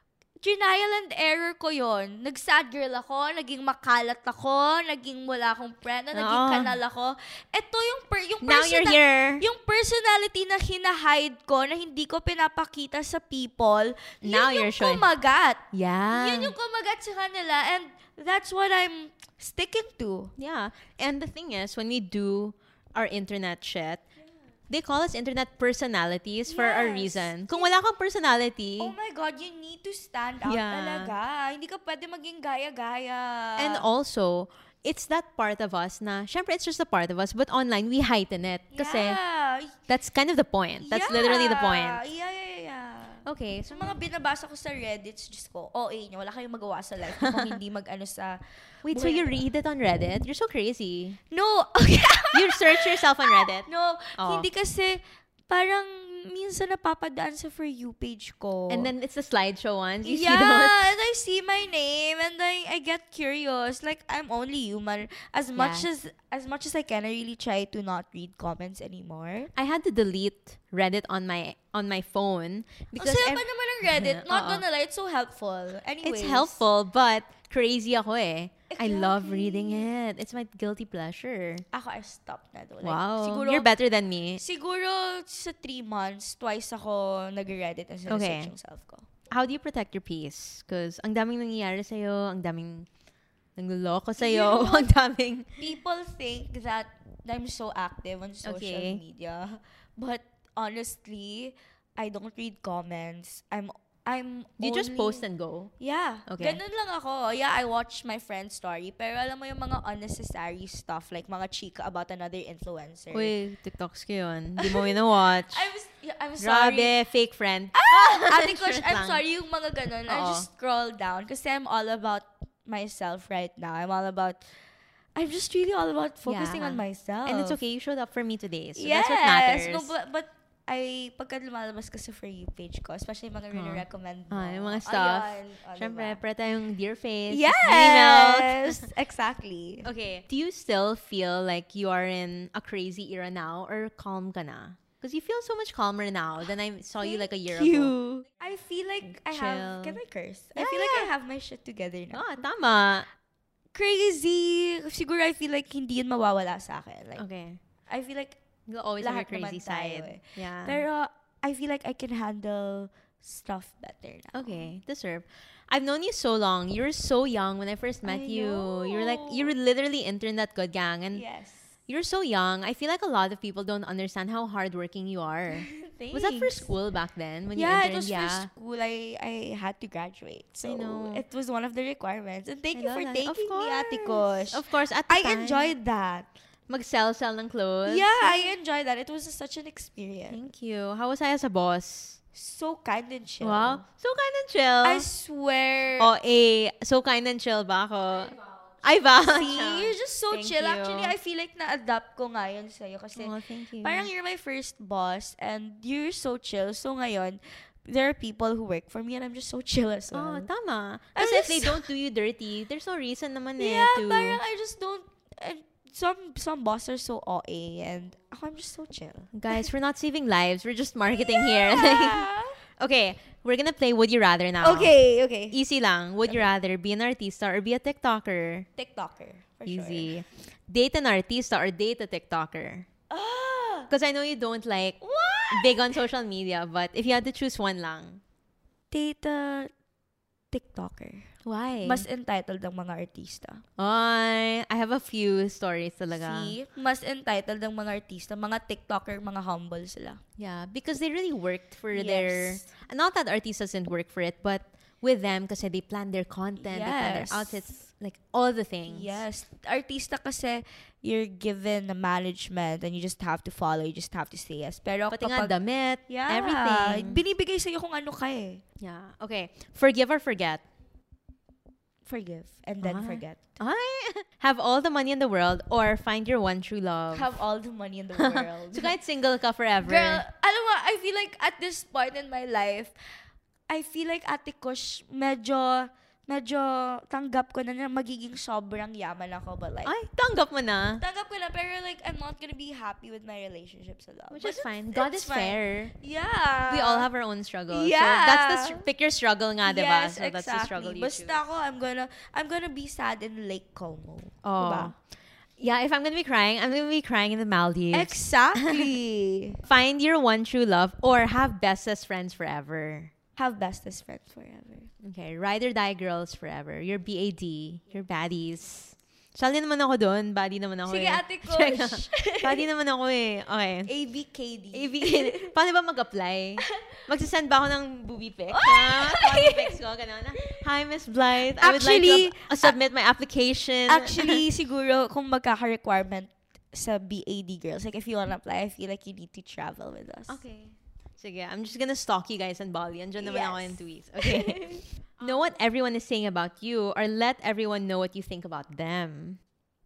trial and error ko yon. Nag-sad girl ako, naging makalat ako, naging wala akong friend, naging Oo. kanal ako. Ito yung, per- yung, Now you're persona- here. yung personality na hinahide ko, na hindi ko pinapakita sa people, Now yun you're yung showing. kumagat. Yeah. Yun yung kumagat sa kanila. And that's what I'm sticking to. Yeah. And the thing is, when we do our internet shit, they call us internet personalities for a Yes. reason. Kung wala kang personality, Oh my God, you need to stand out Yeah. talaga. Hindi ka pwede maging gaya-gaya. and also, it's that part of us na, syempre, it's just a part of us, but online, we heighten it. Kasi, yeah. that's kind of the point. That's literally the point. Yeah, yeah, yeah. Okay, So, so, mga binabasa ko sa Reddit, Diyos ko, O A nyo, wala kayong magawa sa life kung hindi mag-ano sa... wait, so you read it on Reddit? You're so crazy. No! Okay. You search yourself on Reddit? No, Oh. hindi kasi, parang minsan napapadaan sa For You page ko. And then it's the slideshow ones. You yeah, see those? and I see my name and I I get curious. Like I'm only human. As much Yeah. as as much as I can, I really try to not read comments anymore. I had to delete Reddit on my on my phone Kasi because pa ev- naman ang Reddit. Not Oo. gonna lie, it's so helpful. Anyways. it's helpful, but crazy ako eh. I love Exactly. reading it. It's my guilty pleasure. Ako, I stopped na doon. Wow. Like, siguro, You're better than me. siguro sa three months, twice ako nag-Reddit and sinesearch Okay. yung self ko. how do you protect your peace? Because ang daming nangyayari sa'yo, ang daming nangloloko sa'yo, You know ang daming... People think that I'm so active on social Okay. media, but honestly, I don't read comments. I'm I'm You just only- post and go? Yeah. Okay. Ganun lang ako. Yeah, I watch my friend's story. Pero alam mo yung mga unnecessary stuff, like mga chika about another influencer. Uy, TikToks ko yun. Di mo wina-watch. I'm, s- yeah, I'm sorry. Grabe, fake friend. Ate Kosh, Short I'm lang. sorry yung mga ganun. I Oo. just scroll down kasi I'm all about myself right now. I'm all about, I'm just really all about focusing Yeah. on myself. And it's okay, you showed up for me today. So yes. that's what matters. No, but, but I, pagka lumalabas kasi for you page ko, especially mga Oh. recommend mo. Ah, yung mga stuff. Ayun. Oh, Siyempre, diba? para tayong dear face. Yes! Emails. Exactly. Okay. Do you still feel like you are in a crazy era now or calm ka na? Because you feel so much calmer now than I saw you like a year ago. You. I feel like I Chill. have, can I curse? I Yeah, feel like I yeah. have my shit together now. Ah, tama. Crazy. Siguro I feel like hindi yun mawawala sa akin. Like, Okay. I feel like, You'll always have your lahat naman crazy tayo side. eh. Yeah. pero I feel like I can handle stuff better now. Okay, deserve. I've known you so long. You were so young when I first met I you. You were like, know. you were literally intern at Good Gang. And Yes. you're so young. I feel like a lot of people don't understand how hardworking you are. Was that for Thanks. school back then when Yeah, you interned? it was yeah. for school. I, I had to graduate. So know. it was one of the requirements. And thank I you love for that. taking Of me, Ate course. Kosh. Of course, at the I time, enjoyed that. mag-sell-sell ng clothes. Yeah, I enjoyed that. It was such an experience. Thank you. How was I as a boss? So kind and chill. Wow. So kind and chill. I swear. Oh, eh. So kind and chill ba ako? I vouch. See, you're just so Thank chill. you. Actually, I feel like na-adapt ko ngayon sa'yo kasi Oh, thank you. parang you're my first boss and you're so chill. So ngayon, there are people who work for me and I'm just so chill as Oh, well. tama. I'm Kasi if just they so- don't do you dirty, there's no reason naman eh yeah, to... parang I just don't... And some some bosses are so O A and ako, I'm just so chill. Guys, we're not saving lives. We're just marketing here. Yeah. Okay, we're gonna play Would You Rather now. Okay, okay. Easy lang. Would you rather be an artista or be a TikToker? TikToker, for Easy. Date an artista or date a TikToker? sure. Ah! Because I know you don't like What? big on social media, but if you had to choose one lang, Date a TikToker. why? Mas entitled ang mga artista. Ay, I have a few stories talaga. See? Mas entitled ang mga artista. Mga TikToker, mga humble sila. Yeah, because they really worked for their... Yes. Not that artistas didn't work for it, but with them, kasi they plan their content, they plan their Yes. outfits, like all the things. Yes. Artista kasi, you're given a management and you just have to follow, you just have to say yes. Pero Pati nga kapag... damit, Yeah. everything. Binibigay sa'yo kung ano ka eh. Yeah. Okay. Forgive or forget? Forgive and then Ah. forget. Ay, have all the money in the world or find your one true love. Have all the money in the world. So kahit single ka forever. Girl, alam mo, I feel like at this point in my life, I feel like Ate Kush, medyo, medyo tanggap ko na na magiging sobrang yaman ako. But like, Ay, tanggap mo na. tanggap ko na, pero like, I'm not gonna be happy with my relationships a lot. Which But is fine. it's- God it's is fine. fair. Yeah. We all have our own struggles. Yeah. So that's the str- pick your struggle nga, diba? Yes, So that's the struggle exactly. you Basta choose. ako, I'm gonna, I'm gonna be sad in Lake Como. Oh. Diba? Yeah, if I'm gonna be crying, I'm gonna be crying in the Maldives. Exactly. Find your one true love or have bestest friends forever. Have bestest friends forever. Okay, ride or die girls forever. Your B A D. Your baddies. Sali naman ako doon. Baddie naman ako Sige, eh. Ate Kush. Baddie naman ako eh. Okay. A B K D. A B K. Paano ba mag-apply? Magsasend ba ako ng booby pics? Ha? Booby pics ko, gano'n. Hi, Miss Blythe. I would Actually, like to uh, submit my application. Actually, siguro, kung magkaka-requirement sa B A D girls, like if you wanna apply, I feel like you need to travel with us. Okay. Sige, I'm just gonna stalk you guys in Bali. Andiyan naman Yes. ako in two weeks. Okay. Know what everyone is saying about you or let everyone know what you think about them.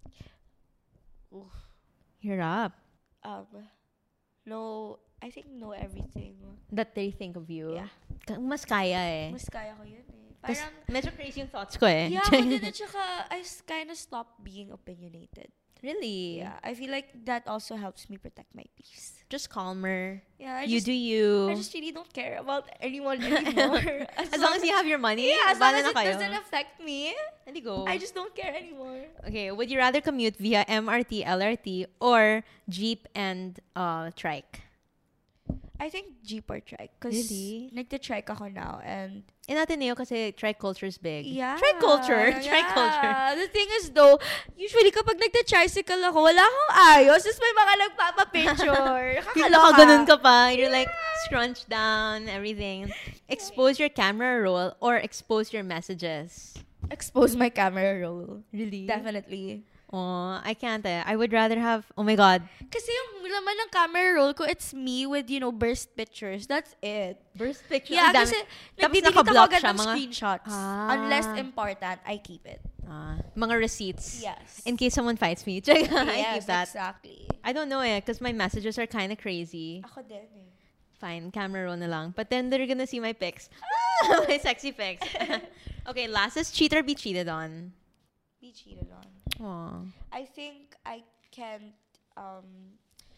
Oof. You're up. Um, no, I think know everything. That they think of you. Yeah. Ka- Mas kaya eh. Mas kaya ko yun eh. Tas Parang, medyo crazy yung thoughts ko eh. yeah, ako din at saka, I kind of stopped being opinionated. Really? Yeah, I feel like that also helps me protect my peace. Just calmer. Yeah, I You just, do you. I just really don't care about anyone anymore. As long as you have your money, yeah, as long bahala as na it kayo. doesn't affect me, Hindi go. I just don't care anymore. Okay, would you rather commute via M R T, L R T, or Jeep and uh, trike? I think jeep or trike. Cause Really? nagte-trike ako now and In Ateneo kasi tri-culture is big. yeah. Tri-culture. Yeah. Tri-culture. The thing is though, usually kapag nagte-tricycle ako, wala akong ayos. Tapos may mga nagpapapicture. Yung Nakakaloka. nakaganon ka pa. You're like scrunched down, everything. Expose your camera roll or expose your messages. Expose my camera roll. Really? Definitely. Oh, I can't eh. I would rather have, oh my God. Kasi yung laman ng camera roll ko, it's me with, you know, burst pictures. That's it. Burst picture. Yeah, Ang dami. kasi Tapos nagdi-delete ako naka-block agad siya, ng mga- screenshots. Ah. Unless important, I keep it. Ah, mga receipts. Yes. In case someone fights me. Check. I yes, keep that. exactly. I don't know eh, because my messages are kind of crazy. Ako din eh. Fine, camera roll na lang. But then they're gonna see my pics. My sexy pics. Okay, last is cheat or be cheated on. Be cheated on. Aw. I think I can't, um,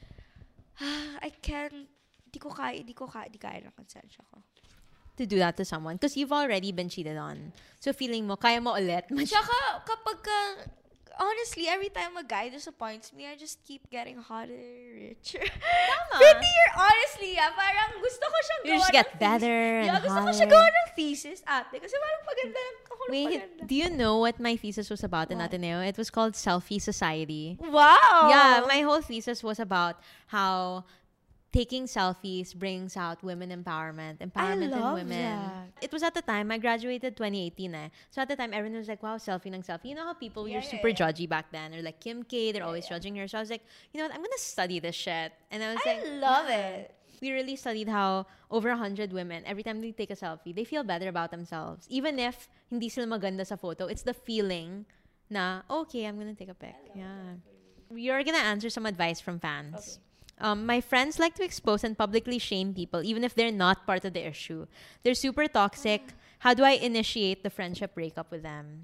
I can't, di ko kaya, di ko kaya, di kaya ng konsensya ko. To do that to someone. Because you've already been cheated on. So feeling mo, kaya mo ulit. Tsaka, kapag ka, honestly, every time a guy disappoints me, I just keep getting hotter, richer. Prettier, honestly, ah, parang gusto ko siyang You gawa just ng get thesis. better and Yeah, gusto ko hotter. siya gawa ng thesis, ate. Kasi parang paganda lang ako ng Wait, paganda. do you know what my thesis was about in What? Ateneo? It was called Selfie Society. Wow! Yeah, my whole thesis was about how taking selfies brings out women empowerment, empowerment love in women. that. It was at the time, I graduated twenty eighteen eh. So at the time, everyone was like, wow, selfie ng selfie. You know how people Yeah, were yeah, super yeah. judgy back then? Or like Kim K, they're always judging her. So I was like, you know what, I'm gonna study this shit. And I was I like, love yeah. it. We really studied how over a hundred women, every time they take a selfie, they feel better about themselves. Even if hindi sila maganda sa photo, it's the feeling na, okay, I'm gonna take a pic. Yeah. You're gonna answer some advice from fans. Okay. Um, my friends like to expose and publicly shame people, even if they're not part of the issue. They're super toxic. How do I initiate the friendship breakup with them?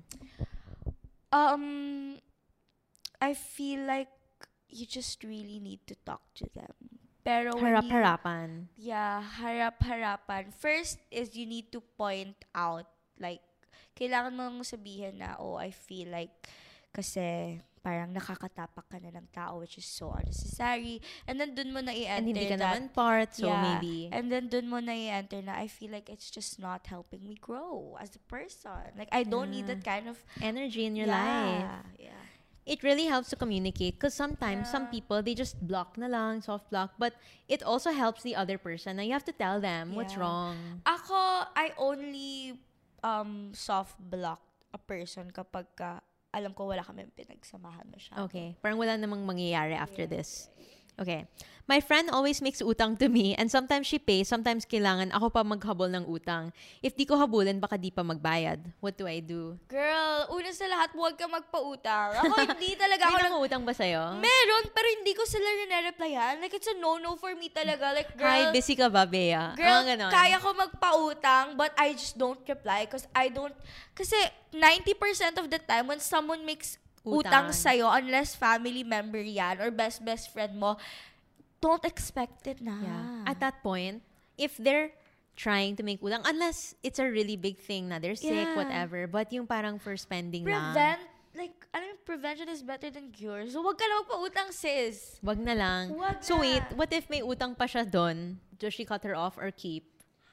Um, I feel like you just really need to talk to them. Pero when you, Harap-harapan. yeah, harap-harapan. First is you need to point out, like, kailangan mong sabihin na, oh, I feel like, kasi parang nakakatapak ka na ng tao, which is so unnecessary. And then dun mo na i-enter And hindi ka that, naman part, so yeah, maybe. and then dun mo na i-enter na, I feel like it's just not helping me grow as a person. Like, I don't need Yeah. that kind of Energy in your yeah, life. Yeah. It really helps to communicate because sometimes some Yeah. people, they just block na lang, soft block. But it also helps the other person. Now you have to tell them what's Yeah. wrong. Ako, I only um soft block a person kapag ka alam ko wala kami pinagsamahan masyado. Okay. Parang wala namang mangyayari after this. Okay. My friend always makes utang to me and sometimes she pays, sometimes kailangan ako pa maghabol ng utang. If di ko habulin, baka di pa magbayad. What do I do? Girl, una sa lahat, huwag ka magpautang. Ako hindi talaga ako May nag... utang ba sa'yo? Meron, pero hindi ko sila nire-replyan. Like, it's a no-no for me talaga. Like, girl, Hi, busy ka ba, Bea? girl, Mga ganon. kaya ko magpautang, but I just don't reply because I don't... Kasi ninety percent of the time, when someone makes utang, Utang. sa'yo, unless family member yan or best-best friend mo, don't expect it na. Yeah. At that point, if they're trying to make utang, unless it's a really big thing na they're sick, Yeah. whatever, but yung parang for spending lang. Prevent, like, alam mo, prevention is better than cure. So, wag ka na magpautang, sis. Wag na lang. Wag So na. wait, what if may utang pa siya doon? Does she cut her off or keep?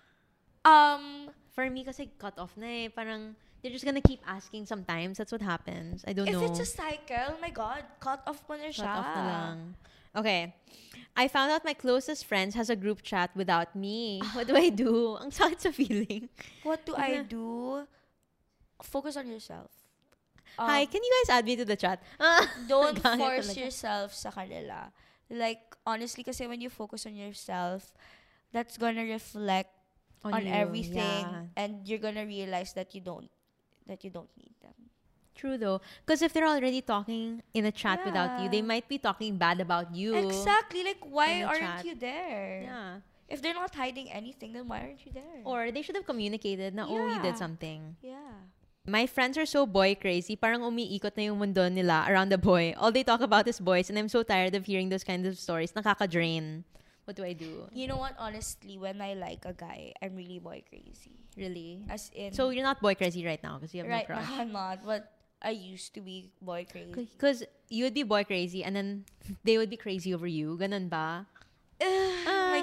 Um, For me kasi cut off na eh. Parang they're just gonna keep asking sometimes. That's what happens. I don't if know. it's a cycle, my God, cut off mo na Cut siya. off na lang. Okay. I found out my closest friends has a group chat without me. What do I do? Ang sakit sa feeling. What do I do? Focus on yourself. Um, Hi, can you guys add me to the chat? Ah, Don't Gangit force talaga. yourself sa kanila. Like, honestly, kasi when you focus on yourself, that's gonna reflect on, you, everything, yeah. and you're gonna realize that you don't, that you don't need them. True though. Because if they're already talking in a chat without you, they Yeah. might be talking bad about you. Exactly. Like, why in the aren't chat. you there? Yeah. If they're not hiding anything, then why aren't you there? Or they should have communicated na, oh, you did Yeah. something. yeah. My friends are so boy crazy. Parang umiikot na yung mundo nila around the boy. All they talk about is boys and I'm so tired of hearing those kinds of stories. Nakaka-drain. What do I do? You know what? Honestly, when I like a guy, I'm really boy crazy. Really? As in, So you're not boy crazy right now because you have right no crush. now I'm not, but I used to be boy crazy. Because you would be boy crazy and then they would be crazy over you. Ganun ba? Oh my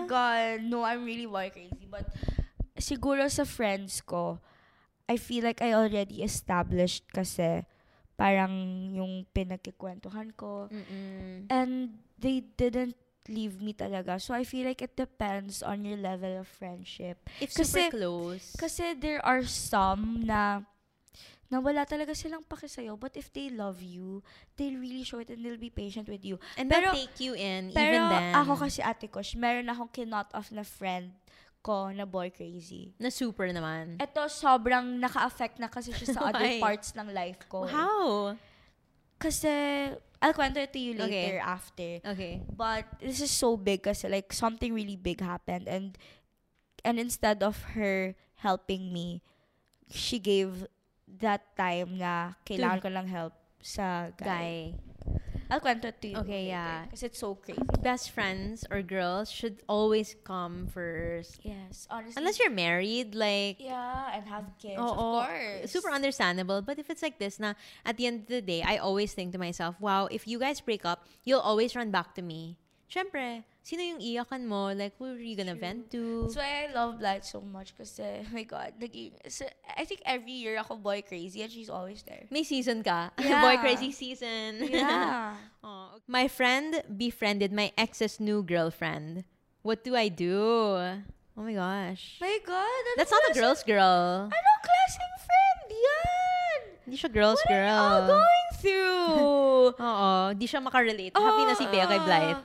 God. No, I'm really boy crazy. But siguro sa friends ko, I feel like I already established kasi parang yung pinagkikwentuhan ko. Mm-mm. And they didn't leave me talaga. So I feel like it depends on your level of friendship. If Kasi- super close. Kasi there are some na na wala talaga silang paki sa'yo, but if they love you, they'll really show it and they'll be patient with you. And pero- they'll take you in Pero even then. ako kasi Ate Kush, meron akong kinot off na friend ko na boy crazy. Na super naman. Ito, sobrang naka-affect na kasi siya sa other Why? parts ng life ko. How? Kasi, I'll kwento it to you Okay. later after. Okay. But this is so big kasi like something really big happened and and instead of her helping me, she gave that time na kailangan ko lang help sa guy. Guy. I'll kwento it to you Okay, later. yeah. Because it's so crazy. Best friends or girls should always come first. Yes, honestly. Unless you're married, like, yeah, and have kids, Oo, of course. super understandable. But if it's like this, na at the end of the day, I always think to myself, wow, if you guys break up, you'll always run back to me. Syempre, sino yung iyakan mo? Like, who are you gonna True. vent to? That's why I love Blythe so much kasi, oh my God, naging, so, I think every year ako boy crazy and she's always there. May season ka. Yeah. Boy crazy season. Yeah. Aw. My friend befriended my ex's new girlfriend. What do I do? Oh my gosh. My God, ano That's not a klaseng- girl's girl. Anong klaseng friend yan? Hindi siya girl's What are you all girl. going through? Oo. Di siya makarelate. Happy na si Bea kay Blythe.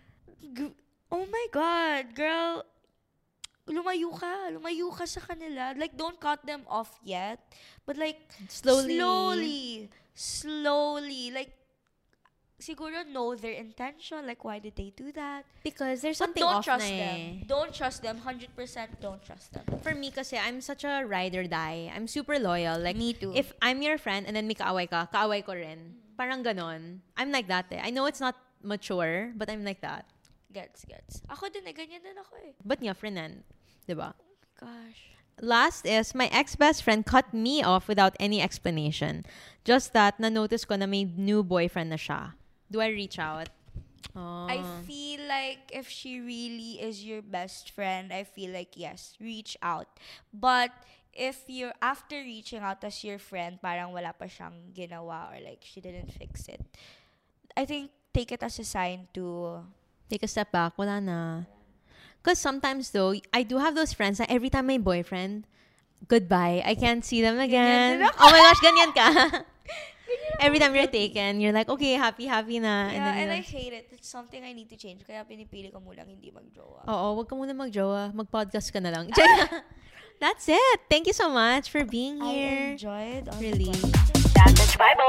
G- oh my God, girl. Lumayo ka. Lumayo ka sa kanila. Like, don't cut them off yet. But like, Slowly. Slowly. Slowly. Like, siguro know their intention. Like, why did they do that? Because there's But something don't off trust na them. eh. Don't trust them. one hundred percent don't trust them. For me kasi, I'm such a ride or die. I'm super loyal. Like, Me too. if I'm your friend and then may kaaway ka, kaaway ko rin. Parang ganon. I'm like that eh. I know it's not mature, but I'm like that. Gets, gets. Ako din eh. Ganyan din ako eh. But nga, friendan. Diba? Gosh. Last is, my ex-best friend cut me off without any explanation. Just that, na-notice ko na may new boyfriend na siya. Do I reach out? Oh. I feel like if she really is your best friend, I feel like yes, reach out. But if you're after reaching out as your friend, parang wala pa siyang ginawa or like she didn't fix it, I think take it as a sign to Take a step back. Wala na. Because sometimes though, I do have those friends na every time my boyfriend, goodbye. I can't see them again. din ako. Oh my gosh, ganyan ka. Every time you're taken, you're like, okay, happy, happy na. yeah, then and you're I like, hate it. It's something I need to change. Kaya pinipili ko munang hindi mag-jowa. oo, wag ka muna mag-jowa. Mag-podcast ka na lang. That's it. Thank you so much for being I here. enjoyed all the Really. questions. That's Bible.